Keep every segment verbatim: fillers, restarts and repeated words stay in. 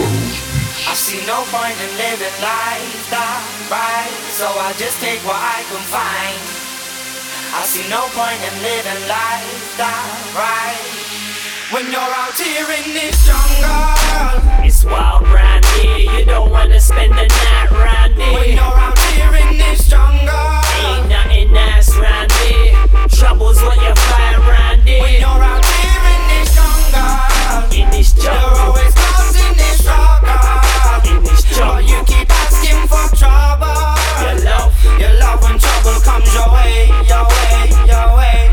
I see no point in living life that right, so I just take what I can find. I see no point in living life that right, when you're out here in this jungle. It's wild round here, you don't wanna spend the night round here. When you're out here in this jungle, ain't nothing nice round here. Trouble's what you find round here. when you're out here in this jungle, in this you're jungle, always causing this struggle. in this But jungle, you keep asking for trouble. your love. Your love when trouble comes your way, your way, your way.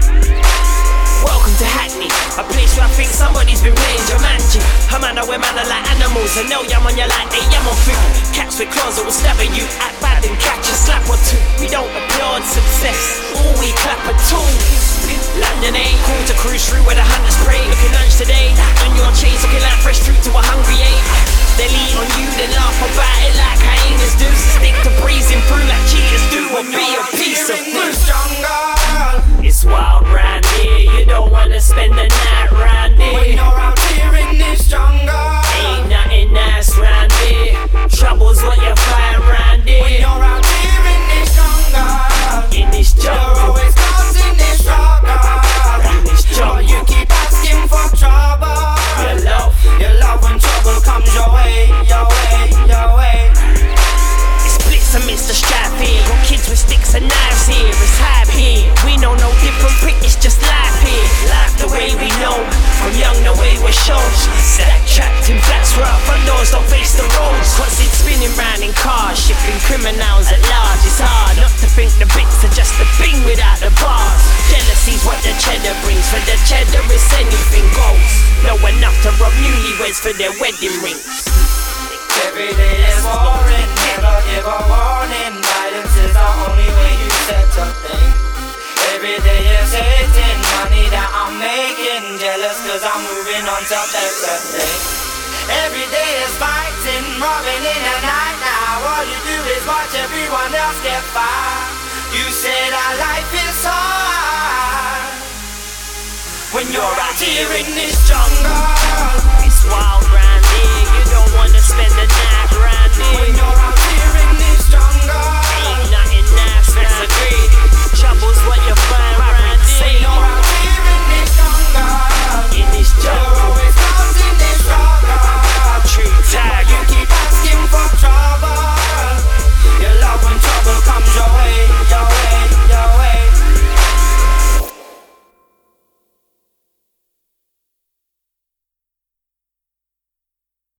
Welcome to Hackney, a place where I think somebody's been playing Jumanji. A man where man are like animals, and they'll yam on you like they yam on food. Cats with claws that will stab at you, act bad and catch a slap or two. We don't applaud success, all we clap at all. London ain't cool to cruise through where the hunters prey. Looking lunch today, on your chains, looking like fresh fruit to a hungry ape. They'll eat on you, then laugh about it like hyenas do. So stick to breezing through like cheaters do, or When be you're a out piece here of in fruit. this jungle, It's wild round here, you don't wanna spend the night round when here. you're out here in this jungle, Ain't nothing nice round here. Trouble's what you find round when here. you're out here in this jungle, In this you're jungle, always causing this struggle. in this But jungle, you keep asking for trouble. your love. Your love when trouble comes your way, your way, your way. It's blitz amidst the strife here. Got kids with sticks and knives here. It's hype here. We know no different prick, it's just life here. Life the way we know. From young the way we're shown. Stack trapped in flats where our front doors don't face the roads. Constant spinning round in cars, shipping criminals at large. It's hard not to think the bits are just a thing without the bars. Jealousy's what the cheddar brings. For the cheddar it's anything goes. Know enough to rob newlyweds for their wedding rings. Every day is boring, never give a warning. Guidance is the only way you set up things. Every day is hating, money that I'm making. Jealous cause I'm moving on to better things. Every day is fighting, robbing in the night now. All you do is watch everyone else get by. You say that life is hard when you're out here in this jungle. It's wild round here, you don't wanna spend the night